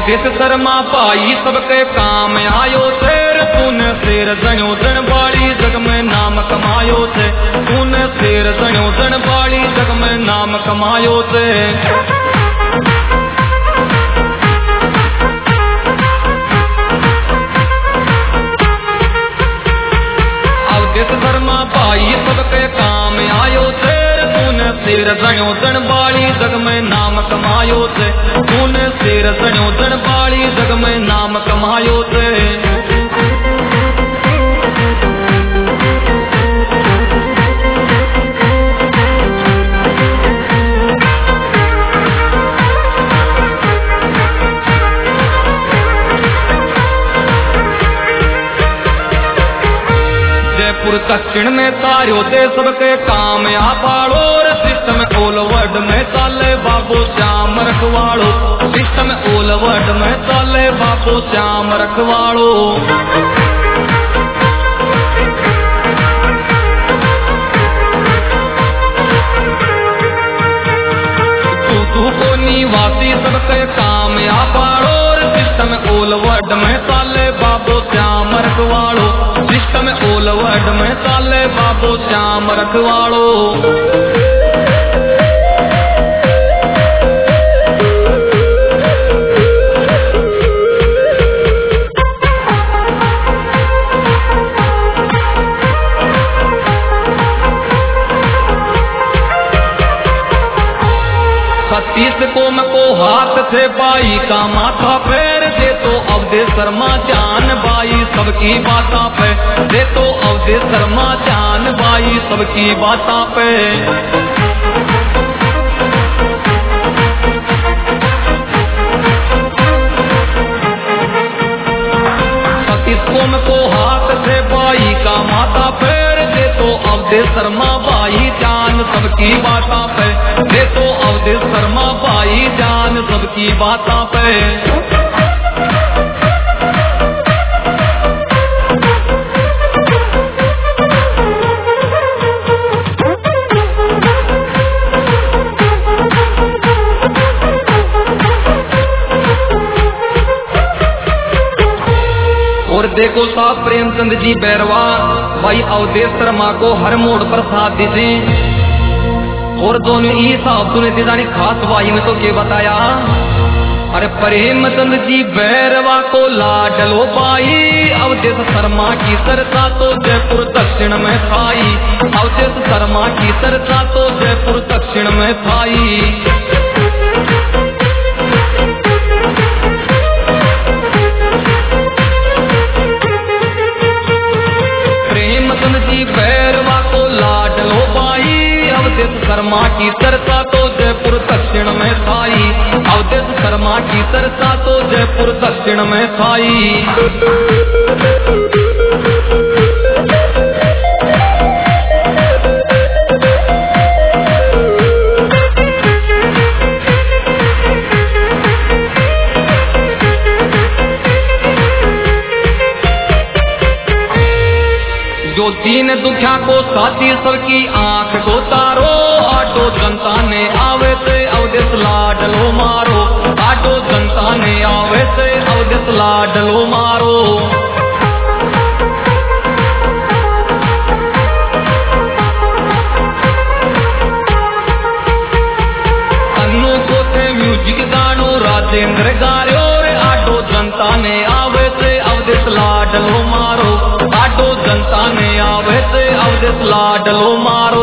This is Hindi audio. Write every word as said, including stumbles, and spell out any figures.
अवधेश शर्मा पाई सबके काम आयो शेर, तूने शेर जणो जन बाड़ी जग में नाम कमायो से, तूने शेर जणो जन बाड़ी जग में नाम कमायो से। अवधेश शर्मा पाई सबके काम आयो शेर, तूने शेर जणो जन बाड़ी जग में नाम कमायो से, तूने शेर जणो जन बाड़ी जग में नाम कमायो से। जयपुर दक्षिण में तारो दे सबके काम आ पाड़ो, सिस्टम ओलवर्ड में चाले बाबू श्याम रखवाड़ो, सिस्टम ओलवर्ड में चाले बाबू श्याम रखवाड़ो। तू तू को निवासी सबके काम आ पाड़ो, सिस्टम ओलवर्ड में चाले बाबू श्याम रखवाड़ो, सिस्टम ओलवर्ड में चाले बाबू श्याम रखवाड़ो। छत्तीस कोम को हाथ थे बाई का माथा पैर, दे तो अवधेश शर्मा जान बाई सबकी बाता पे, दे तो अवधेश शर्मा जान बाई सबकी बाता पे। छत्तीस कोम को हाथ थे बाई का माथा पैर, दे तो अवधेश शर्मा बाई जान सबकी बाता पे, दे तो अवधेश शर्मा बाई जान सबकी बाता पे। और देखो साहब प्रेमचंद जी बैरवा भाई अवधेश शर्मा को हर मोड़ पर साथ दीजिए, और दोनों ही साहब सुने दिजानी खास भाई में तो क्या बताया। अरे प्रेमचंद जी बैरवा को लाडलो पाई, अवधेश शर्मा की चर्चा तो जयपुर दक्षिण में थाई, अवधेश शर्मा की चर्चा तो जयपुर दक्षिण में थाई। प्रेमचंद जी बैरवा को लाडलो पाई, अवधेश शर्मा की चर्चा तो जयपुर दक्षिण में थाई, अवधेश शर्मा की चर्चा तो जयपुर दक्षिण में थाई। जो तीन दुखिया को साथी सबकी आंख को तारो, आटो जनता ने आवे से अवधेश लाडलो मारो, आटो जनता ने आवे से अवधेश लाडलो मारो। अन्नू को थे म्यूजिक गानो राजेंद्र गारो, आटो जनता ने आवे से अवधेश लाडलो मारो, आटो जनता ने आवे से अवधेश लाडलो मारो।